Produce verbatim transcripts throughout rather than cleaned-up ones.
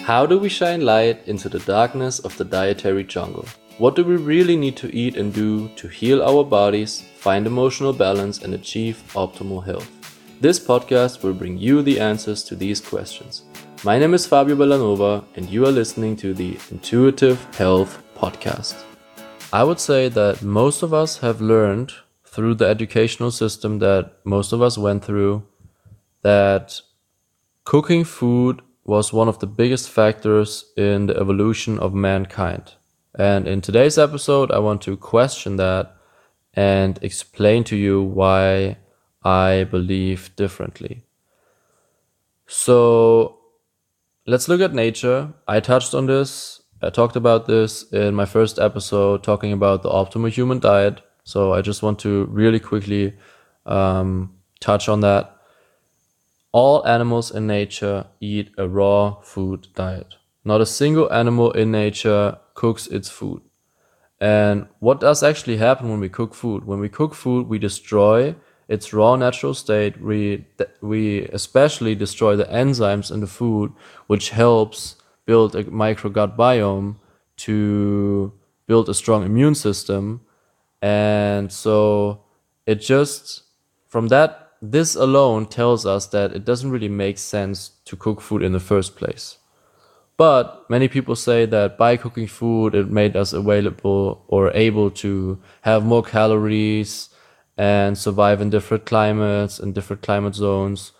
How do we shine light into the darkness of the dietary jungle? What do we really need to eat and do to heal our bodies, find emotional balance, and achieve optimal health? This podcast will bring you the answers to these questions. My name is Fabio Bellanova, and you are listening to the Intuitive Health Podcast. I would say that most of us have learned through the educational system that most of us went through that cooking food was one of the biggest factors in the evolution of mankind. And in today's episode, I want to question that and explain to you why I believe differently. So let's look at nature. I touched on this. I talked about this in my first episode, talking about the optimal human diet. So I just want to really quickly um, touch on that. All animals in nature eat a raw food diet. Not a single animal in nature cooks its food. And what does actually happen when we cook food? When we cook food, we destroy its raw natural state. We, we especially destroy the enzymes in the food, which helps build a microgut biome to build a strong immune system. And so it just, from that, this alone tells us that it doesn't really make sense to cook food in the first place. But many people say that by cooking food, it made us available or able to have more calories and survive in different climates and different climate zones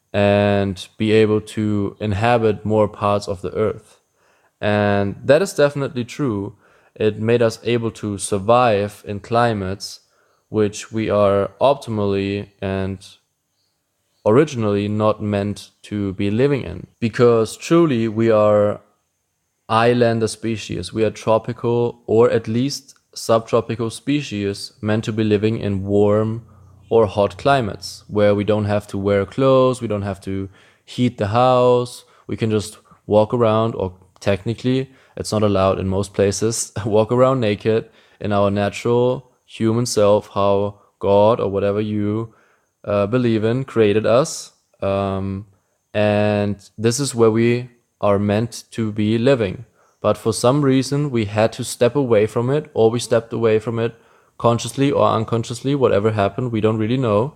and be able to inhabit more parts of the earth. And that is definitely true. It made us able to survive in climates which we are optimally and originally not meant to be living in. Because truly we are islander species. We are tropical or at least subtropical species meant to be living in warm or hot climates where we don't have to wear clothes, we don't have to heat the house, we can just walk around, or technically it's not allowed in most places, walk around naked in our natural human self, how God or whatever you uh, believe in created us. Um, and this is where we are meant to be living. But for some reason, we had to step away from it, or we stepped away from it consciously or unconsciously, whatever happened, we don't really know.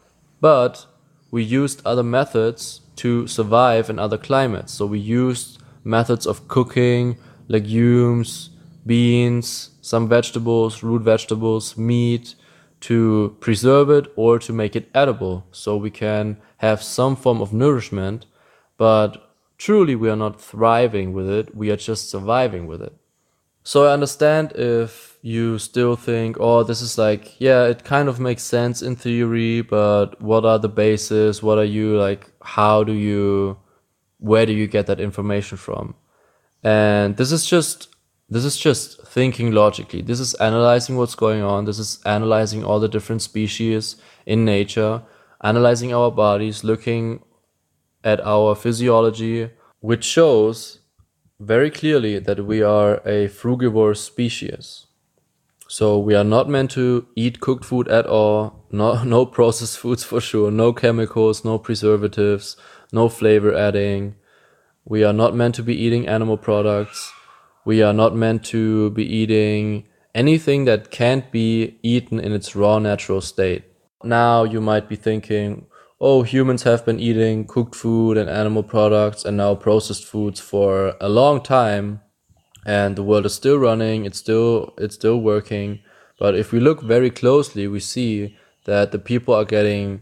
But we used other methods to survive in other climates. So we used methods of cooking, legumes, beans, some vegetables, root vegetables, meat, to preserve it or to make it edible so we can have some form of nourishment, but truly we are not thriving with it, we are just surviving with it. So I understand if you still think, oh, this is like, yeah, it kind of makes sense in theory, but what are the bases? What are you like, how do you, where do you get that information from? And this is just This is just thinking logically. This is analyzing what's going on. This is analyzing all the different species in nature, analyzing our bodies, looking at our physiology, which shows very clearly that we are a frugivore species. So we are not meant to eat cooked food at all. No, no processed foods for sure. No chemicals, no preservatives, no flavor adding. We are not meant to be eating animal products. We are not meant to be eating anything that can't be eaten in its raw natural state. Now you might be thinking, oh, humans have been eating cooked food and animal products and now processed foods for a long time, and the world is still running, it's still it's still working. But if we look very closely, we see that the people are getting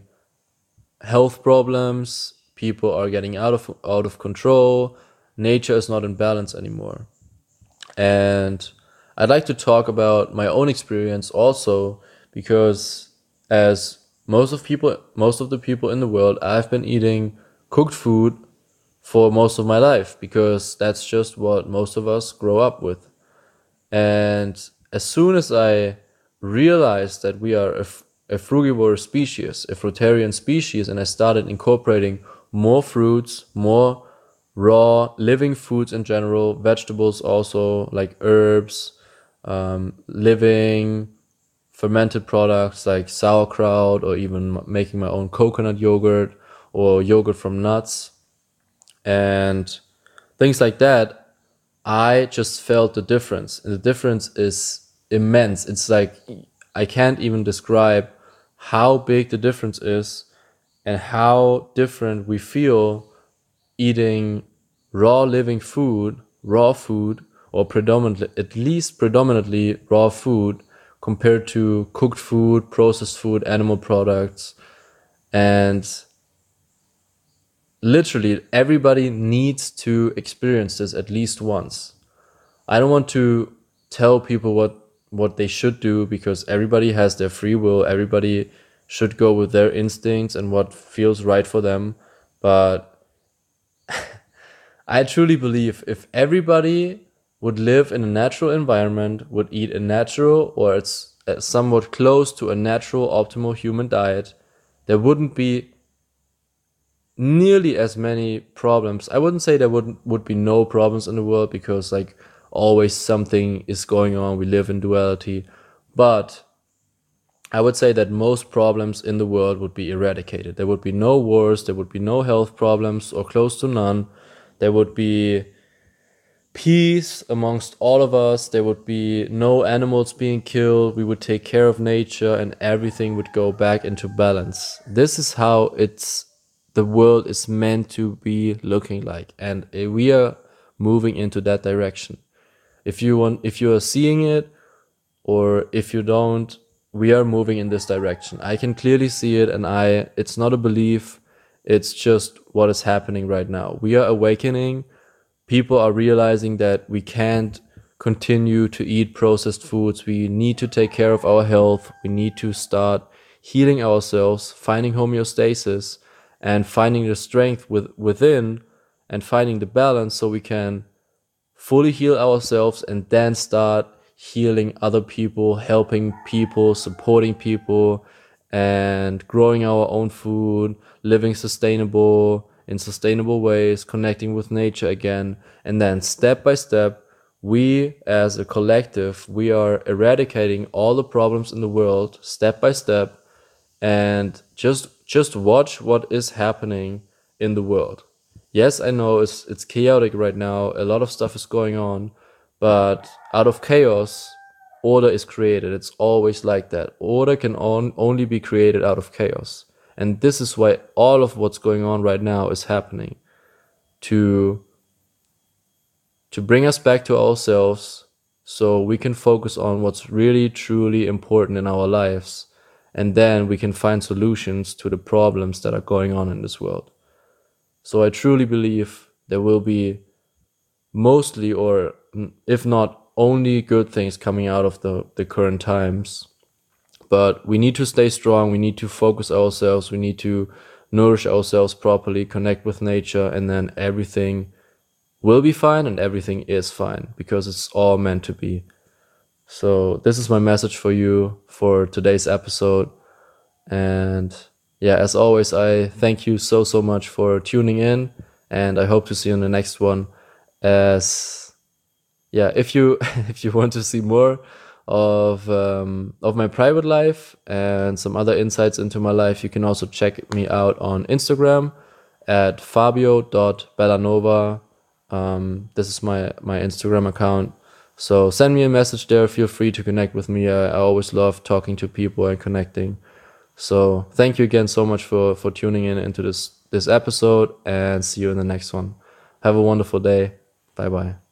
health problems, people are getting out of out of control, nature is not in balance anymore. And I'd like to talk about my own experience also, because as most of people, most of the people in the world, I've been eating cooked food for most of my life because that's just what most of us grow up with. And as soon as I realized that we are a, a frugivore species, a fruitarian species, and I started incorporating more fruits, more raw living foods in general, vegetables also, like herbs, um, living fermented products like sauerkraut, or even making my own coconut yogurt or yogurt from nuts. And things like that, I just felt the difference. And the difference is immense. It's like I can't even describe how big the difference is and how different we feel eating raw living food, raw food, or predominantly, at least predominantly raw food compared to cooked food, processed food, animal products. And literally everybody needs to experience this at least once. I don't want to tell people what what they should do, because everybody has their free will. Everybody should go with their instincts and what feels right for them. But I truly believe if everybody would live in a natural environment, would eat a natural or it's somewhat close to a natural optimal human diet, there wouldn't be nearly as many problems. I wouldn't say there would would be no problems in the world, because like always something is going on. We live in duality, but I would say that most problems in the world would be eradicated. There would be no wars, there would be no health problems or close to none. There would be peace amongst all of us. There would be no animals being killed. We would take care of nature and everything would go back into balance. This is how it's the world is meant to be looking like, and we are moving into that direction. If you want, if you are seeing it, or if you don't, we are moving in this direction. I can clearly see it, and I it's not a belief, it's just what is happening right now. We are awakening. People are realizing that we can't continue to eat processed foods. We need to take care of our health. We need to start healing ourselves, finding homeostasis, and finding the strength with, within, and finding the balance so we can fully heal ourselves and then start healing other people, helping people, supporting people, and growing our own food, living sustainable in sustainable ways, connecting with nature again. And then step by step, we as a collective, we are eradicating all the problems in the world step by step, and just just watch what is happening in the world. Yes, I know it's it's chaotic right now. A lot of stuff is going on, but out of chaos, order is created. It's always like that. Order can on, only be created out of chaos. And this is why all of what's going on right now is happening. To, to bring us back to ourselves so we can focus on what's really, truly important in our lives. And then we can find solutions to the problems that are going on in this world. So I truly believe there will be mostly, or if not only, good things coming out of the, the current times. But we need to stay strong. We need to focus ourselves. We need to nourish ourselves properly, connect with nature, and then everything will be fine, and everything is fine, because it's all meant to be. So this is my message for you for today's episode. And yeah, as always, I thank you so, so much for tuning in, and I hope to see you in the next one. As yeah, if you if you want to see more of um, of my private life and some other insights into my life, you can also check me out on Instagram at fabio dot bellanova. Um, this is my my Instagram account. So send me a message there. Feel free to connect with me. I, I always love talking to people and connecting. So thank you again so much for for tuning in into this this episode, and see you in the next one. Have a wonderful day. Bye bye.